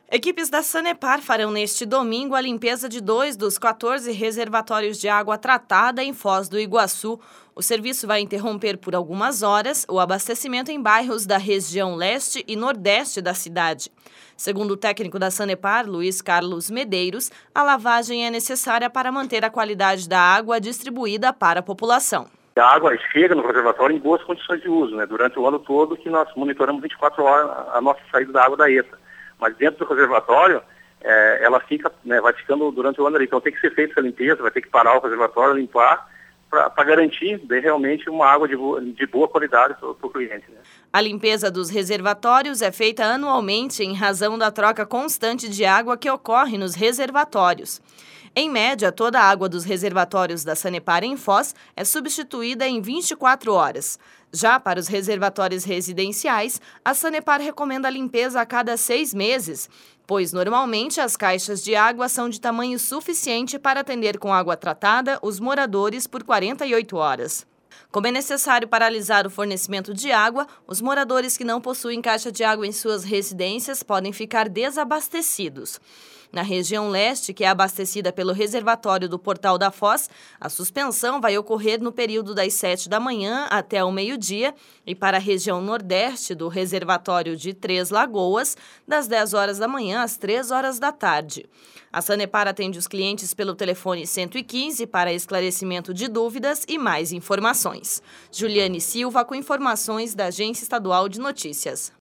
Equipes da Sanepar farão neste domingo a limpeza de 2 dos 14 reservatórios de água tratada em Foz do Iguaçu. O serviço vai interromper por algumas horas o abastecimento em bairros da região leste e nordeste da cidade. Segundo o técnico da Sanepar, Luiz Carlos Medeiros, a lavagem é necessária para manter a qualidade da água distribuída para a população. A água chega no reservatório em boas condições de uso, durante o ano todo que nós monitoramos 24 horas a nossa saída da água da ETA. Mas dentro do reservatório, ela fica, vai ficando durante o ano ali. Então tem que ser feita essa limpeza, vai ter que parar o reservatório, limpar, para garantir realmente uma água de boa qualidade para o cliente. A limpeza dos reservatórios é feita anualmente em razão da troca constante de água que ocorre nos reservatórios. Em média, toda a água dos reservatórios da Sanepar em Foz é substituída em 24 horas. Já para os reservatórios residenciais, a Sanepar recomenda a limpeza a cada 6 meses, pois normalmente as caixas de água são de tamanho suficiente para atender com água tratada os moradores por 48 horas. Como é necessário paralisar o fornecimento de água, os moradores que não possuem caixa de água em suas residências podem ficar desabastecidos. Na região leste, que é abastecida pelo reservatório do Portal da Foz, a suspensão vai ocorrer no período das 7 da manhã até o meio-dia e para a região nordeste do reservatório de Três Lagoas, das 10 horas da manhã às 3 horas da tarde. A Sanepar atende os clientes pelo telefone 115 para esclarecimento de dúvidas e mais informações. Juliane Silva com informações da Agência Estadual de Notícias.